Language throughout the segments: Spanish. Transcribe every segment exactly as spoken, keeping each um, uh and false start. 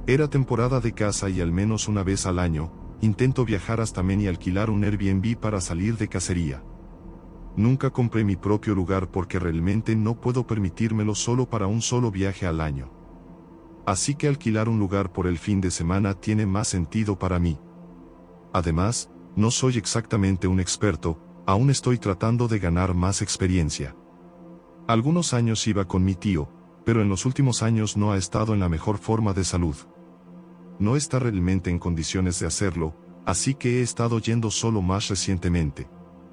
Era temporada de caza y al menos una vez al año, intento viajar hasta Maine y alquilar un Airbnb para salir de cacería. Nunca compré mi propio lugar porque realmente no puedo permitírmelo solo para un solo viaje al año. Así que alquilar un lugar por el fin de semana tiene más sentido para mí. Además, no soy exactamente un experto, aún estoy tratando de ganar más experiencia. Algunos años iba con mi tío, pero en los últimos años no ha estado en la mejor forma de salud. No está realmente en condiciones de hacerlo, así que he estado yendo solo más recientemente.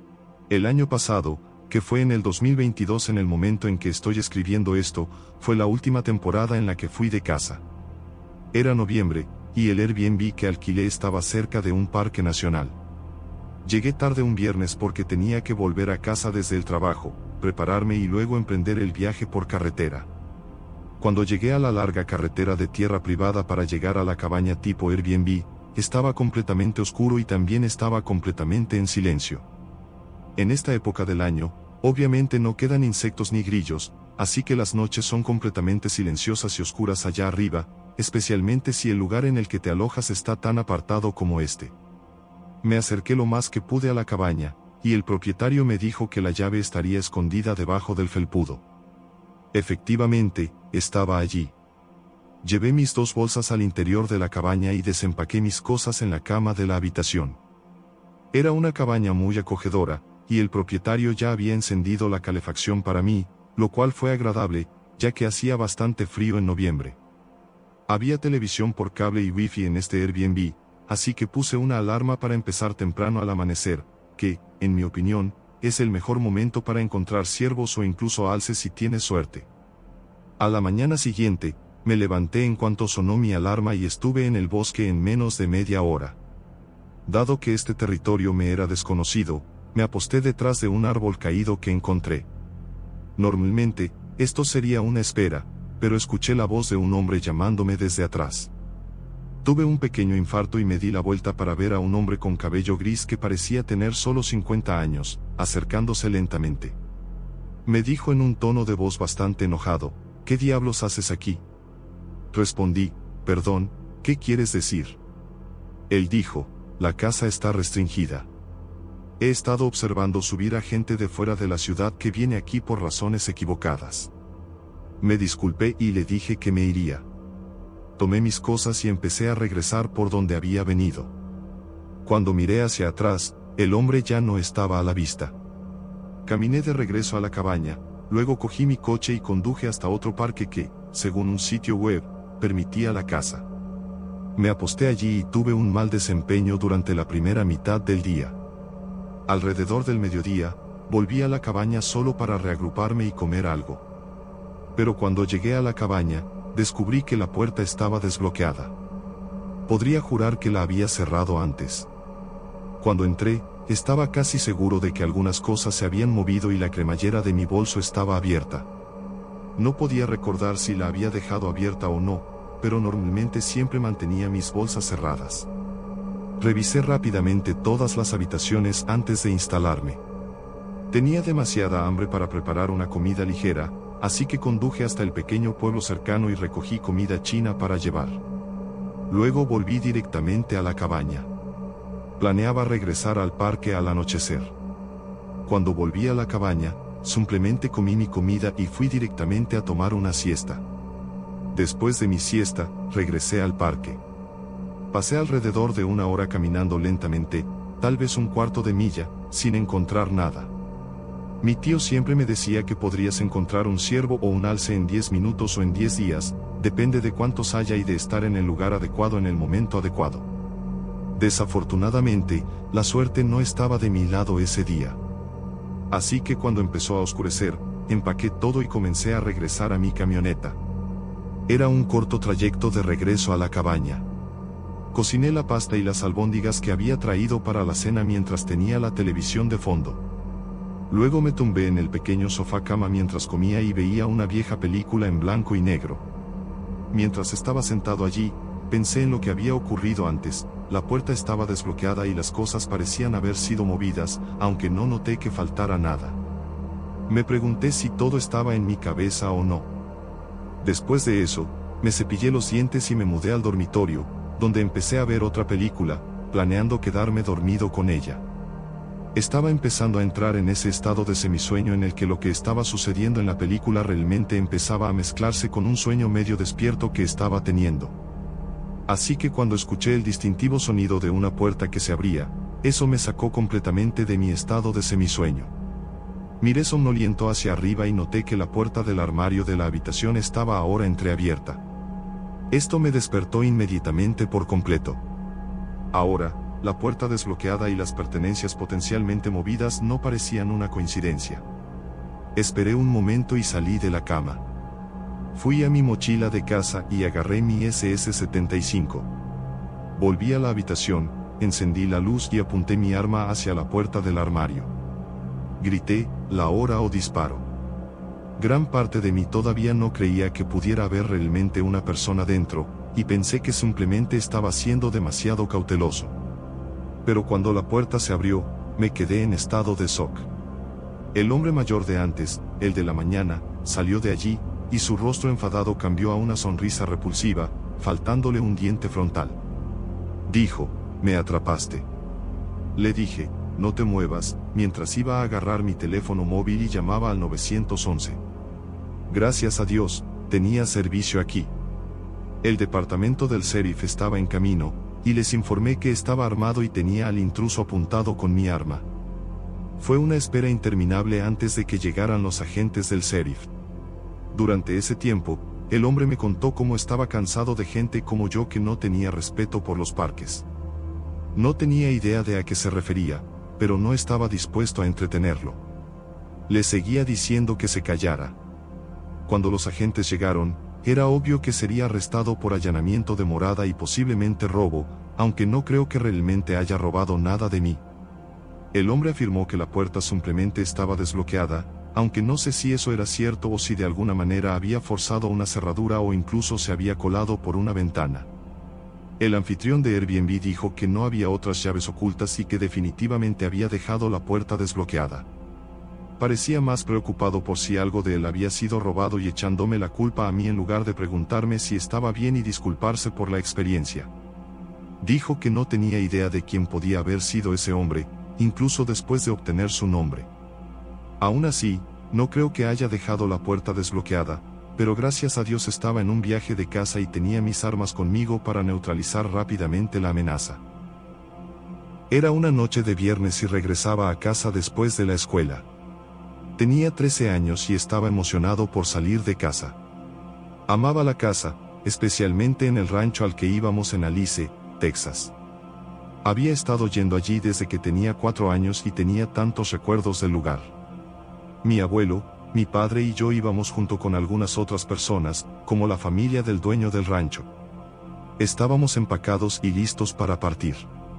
El año pasado, que fue en el dos mil veintidós en el momento en que estoy escribiendo esto, fue la última temporada en la que fui de caza. Era noviembre, y el Airbnb que alquilé estaba cerca de un parque nacional. Llegué tarde un viernes porque tenía que volver a casa desde el trabajo, prepararme y luego emprender el viaje por carretera. Cuando llegué a la larga carretera de tierra privada para llegar a la cabaña tipo Airbnb, estaba completamente oscuro y también estaba completamente en silencio. En esta época del año, obviamente no quedan insectos ni grillos, así que las noches son completamente silenciosas y oscuras allá arriba, especialmente si el lugar en el que te alojas está tan apartado como este. Me acerqué lo más que pude a la cabaña, y el propietario me dijo que la llave estaría escondida debajo del felpudo. Efectivamente, estaba allí. Llevé mis dos bolsas al interior de la cabaña y desempaqué mis cosas en la cama de la habitación. Era una cabaña muy acogedora, y el propietario ya había encendido la calefacción para mí, lo cual fue agradable, ya que hacía bastante frío en noviembre. Había televisión por cable y wifi en este Airbnb, así que puse una alarma para empezar temprano al amanecer, que, en mi opinión, es el mejor momento para encontrar ciervos o incluso alces si tienes suerte. A la mañana siguiente, me levanté en cuanto sonó mi alarma y estuve en el bosque en menos de media hora. Dado que este territorio me era desconocido, me aposté detrás de un árbol caído que encontré. Normalmente, esto sería una espera, pero escuché la voz de un hombre llamándome desde atrás. Tuve un pequeño infarto y me di la vuelta para ver a un hombre con cabello gris que parecía tener solo cincuenta años, acercándose lentamente. Me dijo en un tono de voz bastante enojado, ¿qué diablos haces aquí? Respondí, perdón, ¿qué quieres decir? Él dijo, la casa está restringida. He estado observando subir a gente de fuera de la ciudad que viene aquí por razones equivocadas. Me disculpé y le dije que me iría. Tomé mis cosas y empecé a regresar por donde había venido. Cuando miré hacia atrás, el hombre ya no estaba a la vista. Caminé de regreso a la cabaña, luego cogí mi coche y conduje hasta otro parque que, según un sitio web, permitía la caza. Me aposté allí y tuve un mal desempeño durante la primera mitad del día. Alrededor del mediodía, volví a la cabaña solo para reagruparme y comer algo. Pero cuando llegué a la cabaña, descubrí que la puerta estaba desbloqueada. Podría jurar que la había cerrado antes. Cuando entré, estaba casi seguro de que algunas cosas se habían movido y la cremallera de mi bolso estaba abierta. No podía recordar si la había dejado abierta o no, pero normalmente siempre mantenía mis bolsas cerradas. Revisé rápidamente todas las habitaciones antes de instalarme. Tenía demasiada hambre para preparar una comida ligera, así que conduje hasta el pequeño pueblo cercano y recogí comida china para llevar. Luego volví directamente a la cabaña. Planeaba regresar al parque al anochecer. Cuando volví a la cabaña, simplemente comí mi comida y fui directamente a tomar una siesta. Después de mi siesta, regresé al parque. Pasé alrededor de una hora caminando lentamente, tal vez un cuarto de milla, sin encontrar nada. Mi tío siempre me decía que podrías encontrar un ciervo o un alce en diez minutos o en diez días, depende de cuántos haya y de estar en el lugar adecuado en el momento adecuado. Desafortunadamente, la suerte no estaba de mi lado ese día. Así que cuando empezó a oscurecer, empaqué todo y comencé a regresar a mi camioneta. Era un corto trayecto de regreso a la cabaña. Cociné la pasta y las albóndigas que había traído para la cena mientras tenía la televisión de fondo. Luego me tumbé en el pequeño sofá cama mientras comía y veía una vieja película en blanco y negro. Mientras estaba sentado allí, pensé en lo que había ocurrido antes. La puerta estaba desbloqueada y las cosas parecían haber sido movidas, aunque no noté que faltara nada. Me pregunté si todo estaba en mi cabeza o no. Después de eso, me cepillé los dientes y me mudé al dormitorio, donde empecé a ver otra película, planeando quedarme dormido con ella. Estaba empezando a entrar en ese estado de semisueño en el que lo que estaba sucediendo en la película realmente empezaba a mezclarse con un sueño medio despierto que estaba teniendo. Así que cuando escuché el distintivo sonido de una puerta que se abría, eso me sacó completamente de mi estado de semisueño. Miré somnoliento hacia arriba y noté que la puerta del armario de la habitación estaba ahora entreabierta. Esto me despertó inmediatamente por completo. Ahora, la puerta desbloqueada y las pertenencias potencialmente movidas no parecían una coincidencia. Esperé un momento y salí de la cama. Fui a mi mochila de casa y agarré mi ese ese setenta y cinco. Volví a la habitación, encendí la luz y apunté mi arma hacia la puerta del armario. Grité, la hora o disparo. Gran parte de mí todavía no creía que pudiera haber realmente una persona dentro, y pensé que simplemente estaba siendo demasiado cauteloso. Pero cuando la puerta se abrió, me quedé en estado de shock. El hombre mayor de antes, el de la mañana, salió de allí, y su rostro enfadado cambió a una sonrisa repulsiva, faltándole un diente frontal. Dijo, «Me atrapaste». Le dije, «No te muevas», mientras iba a agarrar mi teléfono móvil y llamaba al nueve once. Gracias a Dios, tenía servicio aquí. El departamento del sheriff estaba en camino, y les informé que estaba armado y tenía al intruso apuntado con mi arma. Fue una espera interminable antes de que llegaran los agentes del sheriff. Durante ese tiempo, el hombre me contó cómo estaba cansado de gente como yo que no tenía respeto por los parques. No tenía idea de a qué se refería, pero no estaba dispuesto a entretenerlo. Le seguía diciendo que se callara. Cuando los agentes llegaron, era obvio que sería arrestado por allanamiento de morada y posiblemente robo, aunque no creo que realmente haya robado nada de mí. El hombre afirmó que la puerta simplemente estaba desbloqueada, aunque no sé si eso era cierto o si de alguna manera había forzado una cerradura o incluso se había colado por una ventana. El anfitrión de Airbnb dijo que no había otras llaves ocultas y que definitivamente había dejado la puerta desbloqueada. Parecía más preocupado por si algo de él había sido robado y echándome la culpa a mí en lugar de preguntarme si estaba bien y disculparse por la experiencia. Dijo que no tenía idea de quién podía haber sido ese hombre, incluso después de obtener su nombre. Aún así, no creo que haya dejado la puerta desbloqueada, pero gracias a Dios estaba en un viaje de casa y tenía mis armas conmigo para neutralizar rápidamente la amenaza. Era una noche de viernes y regresaba a casa después de la escuela. Tenía trece años y estaba emocionado por salir de casa. Amaba la casa, especialmente en el rancho al que íbamos en Alice, Texas. Había estado yendo allí desde que tenía cuatro años y tenía tantos recuerdos del lugar. Mi abuelo, mi padre y yo íbamos junto con algunas otras personas, como la familia del dueño del rancho. Estábamos empacados y listos para partir.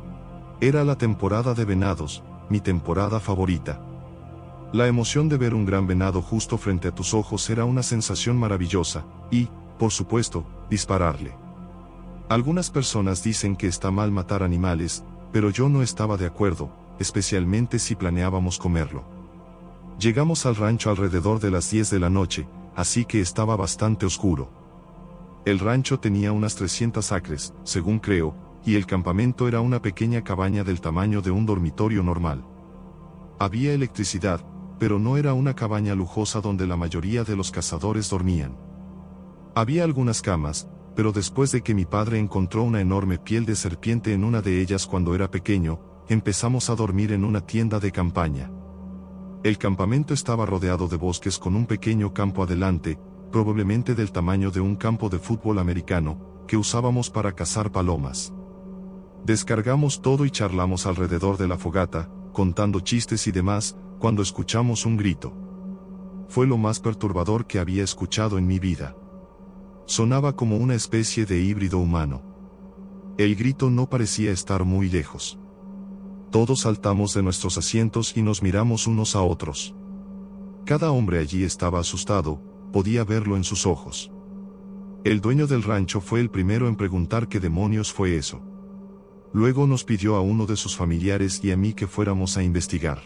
Era la temporada de venados, mi temporada favorita. La emoción de ver un gran venado justo frente a tus ojos era una sensación maravillosa, y, por supuesto, dispararle. Algunas personas dicen que está mal matar animales, pero yo no estaba de acuerdo, especialmente si planeábamos comerlo. Llegamos al rancho alrededor de las diez de la noche, así que estaba bastante oscuro. El rancho tenía unas trescientas acres, según creo, y el campamento era una pequeña cabaña del tamaño de un dormitorio normal. Había electricidad, pero no era una cabaña lujosa donde la mayoría de los cazadores dormían. Había algunas camas, pero después de que mi padre encontró una enorme piel de serpiente en una de ellas cuando era pequeño, empezamos a dormir en una tienda de campaña. El campamento estaba rodeado de bosques con un pequeño campo adelante, probablemente del tamaño de un campo de fútbol americano, que usábamos para cazar palomas. Descargamos todo y charlamos alrededor de la fogata, contando chistes y demás, cuando escuchamos un grito. Fue lo más perturbador que había escuchado en mi vida. Sonaba como una especie de híbrido humano. El grito no parecía estar muy lejos. Todos saltamos de nuestros asientos y nos miramos unos a otros. Cada hombre allí estaba asustado, podía verlo en sus ojos. El dueño del rancho fue el primero en preguntar qué demonios fue eso. Luego nos pidió a uno de sus familiares y a mí que fuéramos a investigar.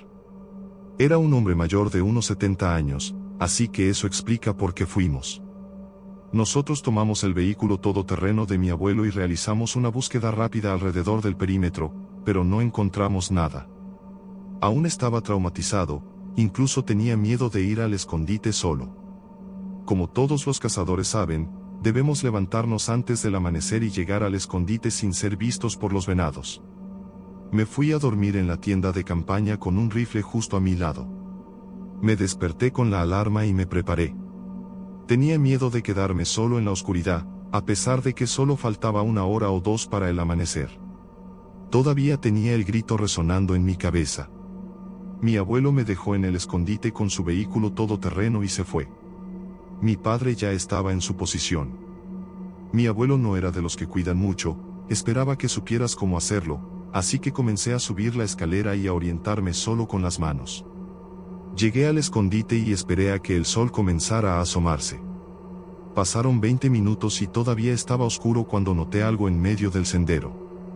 Era un hombre mayor de unos setenta años, así que eso explica por qué fuimos. Nosotros tomamos el vehículo todoterreno de mi abuelo y realizamos una búsqueda rápida alrededor del perímetro, pero no encontramos nada. Aún estaba traumatizado, incluso tenía miedo de ir al escondite solo. Como todos los cazadores saben, debemos levantarnos antes del amanecer y llegar al escondite sin ser vistos por los venados. Me fui a dormir en la tienda de campaña con un rifle justo a mi lado. Me desperté con la alarma y me preparé. Tenía miedo de quedarme solo en la oscuridad, a pesar de que solo faltaba una hora o dos para el amanecer. Todavía tenía el grito resonando en mi cabeza. Mi abuelo me dejó en el escondite con su vehículo todoterreno y se fue. Mi padre ya estaba en su posición. Mi abuelo no era de los que cuidan mucho, esperaba que supieras cómo hacerlo, así que comencé a subir la escalera y a orientarme solo con las manos. Llegué al escondite y esperé a que el sol comenzara a asomarse. Pasaron veinte minutos y todavía estaba oscuro cuando noté algo en medio del sendero.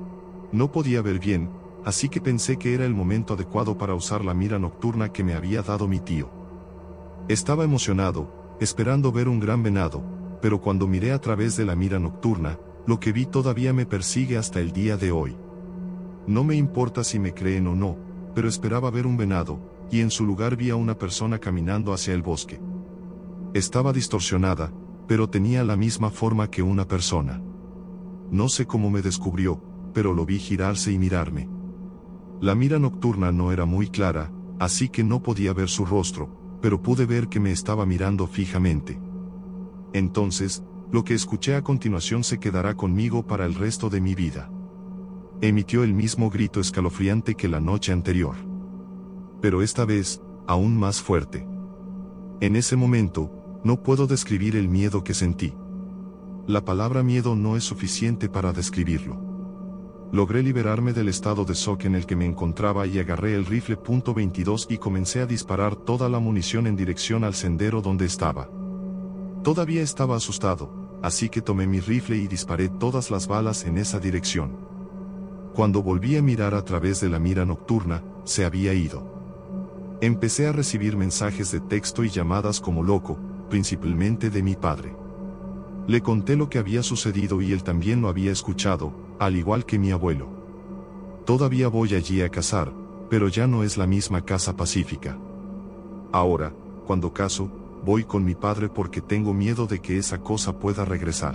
No podía ver bien, así que pensé que era el momento adecuado para usar la mira nocturna que me había dado mi tío. Estaba emocionado, esperando ver un gran venado, pero cuando miré a través de la mira nocturna, lo que vi todavía me persigue hasta el día de hoy. No me importa si me creen o no, pero esperaba ver un venado, y en su lugar vi a una persona caminando hacia el bosque. Estaba distorsionada, pero tenía la misma forma que una persona. No sé cómo me descubrió, pero lo vi girarse y mirarme. La mira nocturna no era muy clara, así que no podía ver su rostro, pero pude ver que me estaba mirando fijamente. Entonces, lo que escuché a continuación se quedará conmigo para el resto de mi vida. Emitió el mismo grito escalofriante que la noche anterior. Pero esta vez, aún más fuerte. En ese momento, no puedo describir el miedo que sentí. La palabra miedo no es suficiente para describirlo. Logré liberarme del estado de shock en el que me encontraba y agarré el rifle punto veintidós y comencé a disparar toda la munición en dirección al sendero donde estaba. Todavía estaba asustado, así que tomé mi rifle y disparé todas las balas en esa dirección. Cuando volví a mirar a través de la mira nocturna, se había ido. Empecé a recibir mensajes de texto y llamadas como loco, principalmente de mi padre. Le conté lo que había sucedido y él también lo había escuchado, al igual que mi abuelo. Todavía voy allí a cazar, pero ya no es la misma casa pacífica. Ahora, cuando cazo, voy con mi padre porque tengo miedo de que esa cosa pueda regresar.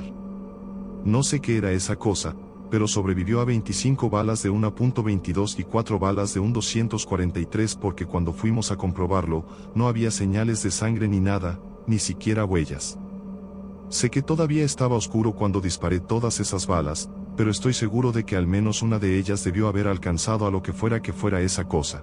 No sé qué era esa cosa, pero sobrevivió a veinticinco balas de una punto veintidós y cuatro balas de un doscientos cuarenta y tres porque cuando fuimos a comprobarlo, no había señales de sangre ni nada, ni siquiera huellas. Sé que todavía estaba oscuro cuando disparé todas esas balas, pero estoy seguro de que al menos una de ellas debió haber alcanzado a lo que fuera que fuera esa cosa.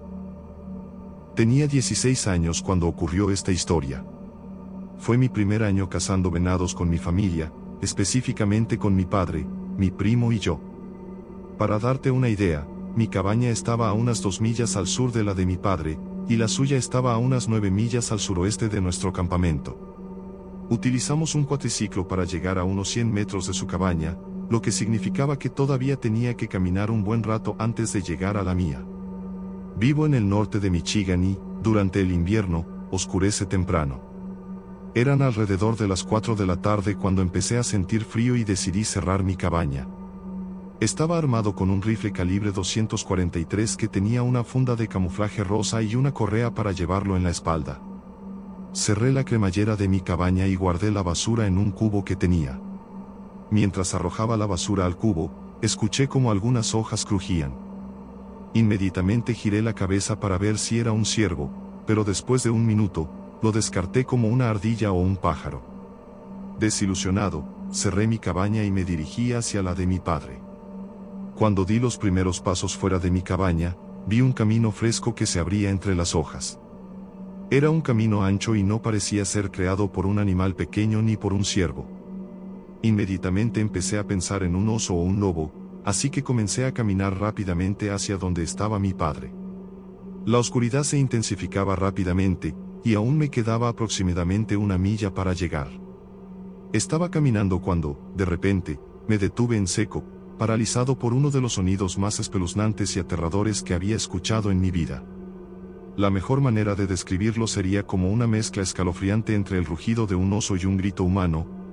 Tenía dieciséis años cuando ocurrió esta historia. Fue mi primer año cazando venados con mi familia, específicamente con mi padre, mi primo y yo. Para darte una idea, mi cabaña estaba a unas dos millas al sur de la de mi padre, y la suya estaba a unas nueve millas al suroeste de nuestro campamento. Utilizamos un cuatriciclo para llegar a unos cien metros de su cabaña, lo que significaba que todavía tenía que caminar un buen rato antes de llegar a la mía. Vivo en el norte de Michigan y, durante el invierno, oscurece temprano. Eran alrededor de las cuatro de la tarde cuando empecé a sentir frío y decidí cerrar mi cabaña. Estaba armado con un rifle calibre doscientos cuarenta y tres que tenía una funda de camuflaje rosa y una correa para llevarlo en la espalda. Cerré la cremallera de mi cabaña y guardé la basura en un cubo que tenía. Mientras arrojaba la basura al cubo, escuché como algunas hojas crujían. Inmediatamente giré la cabeza para ver si era un ciervo, pero después de un minuto, lo descarté como una ardilla o un pájaro. Desilusionado, cerré mi cabaña y me dirigí hacia la de mi padre. Cuando di los primeros pasos fuera de mi cabaña, vi un camino fresco que se abría entre las hojas. Era un camino ancho y no parecía ser creado por un animal pequeño ni por un ciervo. Inmediatamente empecé a pensar en un oso o un lobo, así que comencé a caminar rápidamente hacia donde estaba mi padre. La oscuridad se intensificaba rápidamente, y aún me quedaba aproximadamente una milla para llegar. Estaba caminando cuando, de repente, me detuve en seco, paralizado por uno de los sonidos más espeluznantes y aterradores que había escuchado en mi vida. La mejor manera de describirlo sería como una mezcla escalofriante entre el rugido de un oso y un grito humano,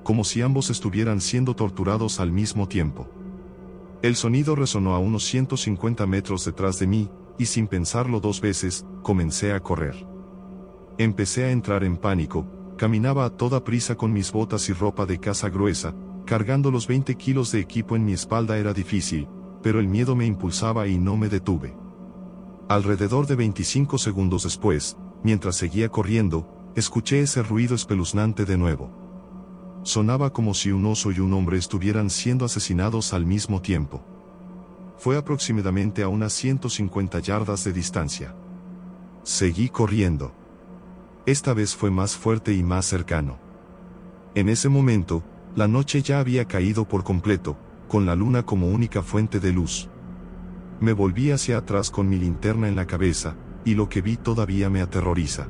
como si ambos estuvieran siendo torturados al mismo tiempo. El sonido resonó a unos ciento cincuenta metros detrás de mí, y sin pensarlo dos veces, comencé a correr. Empecé a entrar en pánico, caminaba a toda prisa con mis botas y ropa de caza gruesa, cargando los veinte kilos de equipo en mi espalda era difícil, pero el miedo me impulsaba y no me detuve. Alrededor de veinticinco segundos después, mientras seguía corriendo, escuché ese ruido espeluznante de nuevo. Sonaba como si un oso y un hombre estuvieran siendo asesinados al mismo tiempo. Fue aproximadamente a unas ciento cincuenta yardas de distancia. Seguí corriendo. Esta vez fue más fuerte y más cercano. En ese momento, la noche ya había caído por completo, con la luna como única fuente de luz. Me volví hacia atrás con mi linterna en la cabeza, y lo que vi todavía me aterroriza.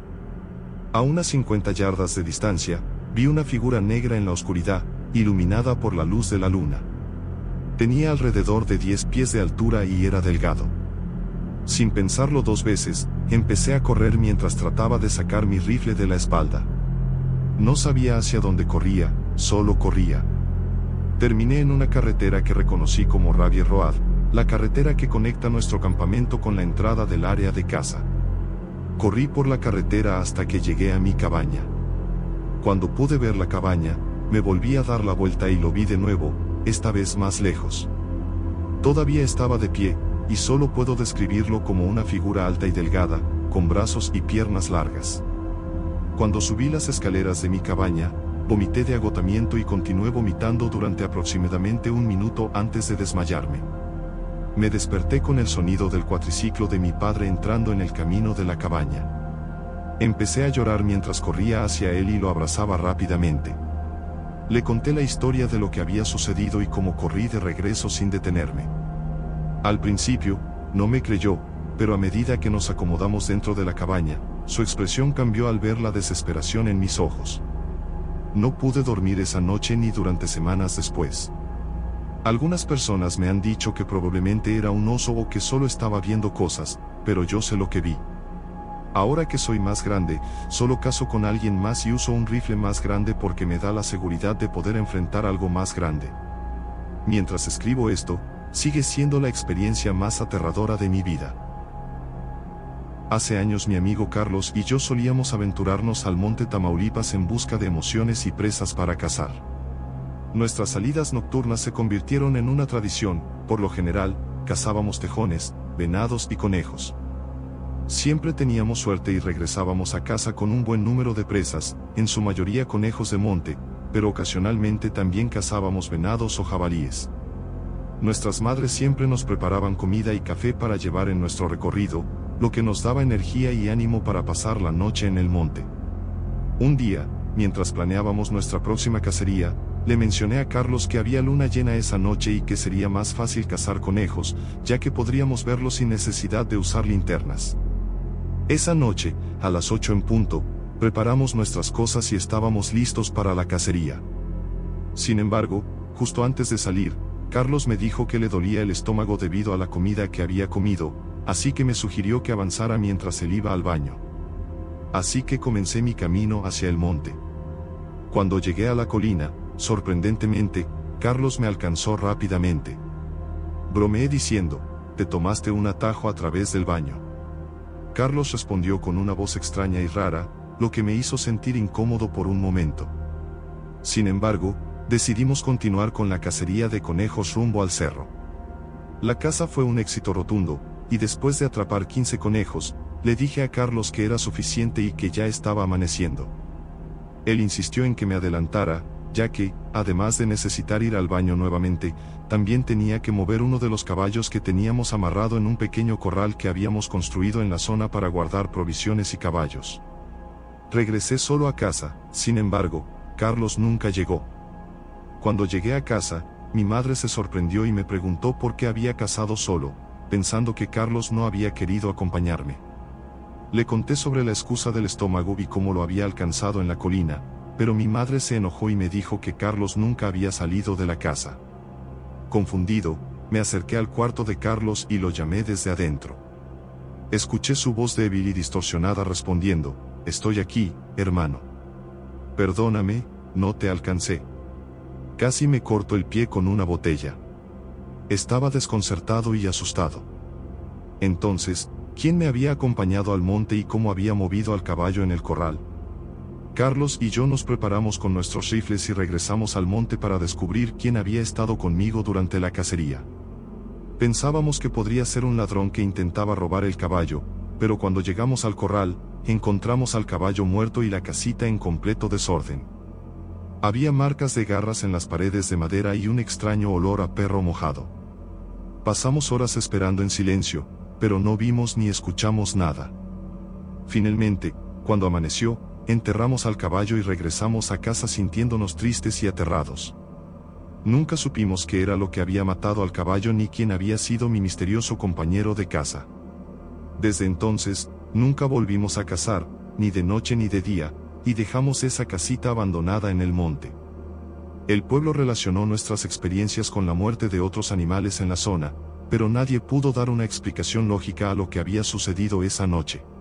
A unas cincuenta yardas de distancia, vi una figura negra en la oscuridad, iluminada por la luz de la luna. Tenía alrededor de diez pies de altura y era delgado. Sin pensarlo dos veces, empecé a correr mientras trataba de sacar mi rifle de la espalda. No sabía hacia dónde corría, solo corría. Terminé en una carretera que reconocí como Rabier Road, la carretera que conecta nuestro campamento con la entrada del área de caza. Corrí por la carretera hasta que llegué a mi cabaña. Cuando pude ver la cabaña, me volví a dar la vuelta y lo vi de nuevo, esta vez más lejos. Todavía estaba de pie, y solo puedo describirlo como una figura alta y delgada, con brazos y piernas largas. Cuando subí las escaleras de mi cabaña, vomité de agotamiento y continué vomitando durante aproximadamente un minuto antes de desmayarme. Me desperté con el sonido del cuatriciclo de mi padre entrando en el camino de la cabaña. Empecé a llorar mientras corría hacia él y lo abrazaba rápidamente. Le conté la historia de lo que había sucedido y cómo corrí de regreso sin detenerme. Al principio, no me creyó, pero a medida que nos acomodamos dentro de la cabaña, su expresión cambió al ver la desesperación en mis ojos. No pude dormir esa noche ni durante semanas después. Algunas personas me han dicho que probablemente era un oso o que solo estaba viendo cosas, pero yo sé lo que vi. Ahora que soy más grande, solo cazo con alguien más y uso un rifle más grande porque me da la seguridad de poder enfrentar algo más grande. Mientras escribo esto, sigue siendo la experiencia más aterradora de mi vida. Hace años mi amigo Carlos y yo solíamos aventurarnos al monte Tamaulipas en busca de emociones y presas para cazar. Nuestras salidas nocturnas se convirtieron en una tradición, por lo general, cazábamos tejones, venados y conejos. Siempre teníamos suerte y regresábamos a casa con un buen número de presas, en su mayoría conejos de monte, pero ocasionalmente también cazábamos venados o jabalíes. Nuestras madres siempre nos preparaban comida y café para llevar en nuestro recorrido, lo que nos daba energía y ánimo para pasar la noche en el monte. Un día, mientras planeábamos nuestra próxima cacería, le mencioné a Carlos que había luna llena esa noche y que sería más fácil cazar conejos, ya que podríamos verlos sin necesidad de usar linternas. Esa noche, a las ocho en punto, preparamos nuestras cosas y estábamos listos para la cacería. Sin embargo, justo antes de salir, Carlos me dijo que le dolía el estómago debido a la comida que había comido, así que me sugirió que avanzara mientras él iba al baño. Así que comencé mi camino hacia el monte. Cuando llegué a la colina, sorprendentemente, Carlos me alcanzó rápidamente. Bromeé diciendo, «Te tomaste un atajo a través del baño». Carlos respondió con una voz extraña y rara, lo que me hizo sentir incómodo por un momento. Sin embargo, decidimos continuar con la cacería de conejos rumbo al cerro. La caza fue un éxito rotundo, y después de atrapar quince conejos, le dije a Carlos que era suficiente y que ya estaba amaneciendo. Él insistió en que me adelantara, ya que, además de necesitar ir al baño nuevamente, también tenía que mover uno de los caballos que teníamos amarrado en un pequeño corral que habíamos construido en la zona para guardar provisiones y caballos. Regresé solo a casa, sin embargo, Carlos nunca llegó. Cuando llegué a casa, mi madre se sorprendió y me preguntó por qué había cazado solo, pensando que Carlos no había querido acompañarme. Le conté sobre la excusa del estómago y cómo lo había alcanzado en la colina, pero mi madre se enojó y me dijo que Carlos nunca había salido de la casa. Confundido, me acerqué al cuarto de Carlos y lo llamé desde adentro. Escuché su voz débil y distorsionada respondiendo, «Estoy aquí, hermano. Perdóname, no te alcancé». Casi me corto el pie con una botella. Estaba desconcertado y asustado. Entonces, ¿quién me había acompañado al monte y cómo había movido al caballo en el corral? Carlos y yo nos preparamos con nuestros rifles y regresamos al monte para descubrir quién había estado conmigo durante la cacería. Pensábamos que podría ser un ladrón que intentaba robar el caballo, pero cuando llegamos al corral, encontramos al caballo muerto y la casita en completo desorden. Había marcas de garras en las paredes de madera y un extraño olor a perro mojado. Pasamos horas esperando en silencio, pero no vimos ni escuchamos nada. Finalmente, cuando amaneció, enterramos al caballo y regresamos a casa sintiéndonos tristes y aterrados. Nunca supimos qué era lo que había matado al caballo ni quién había sido mi misterioso compañero de caza. Desde entonces, nunca volvimos a cazar, ni de noche ni de día, y dejamos esa casita abandonada en el monte. El pueblo relacionó nuestras experiencias con la muerte de otros animales en la zona, pero nadie pudo dar una explicación lógica a lo que había sucedido esa noche.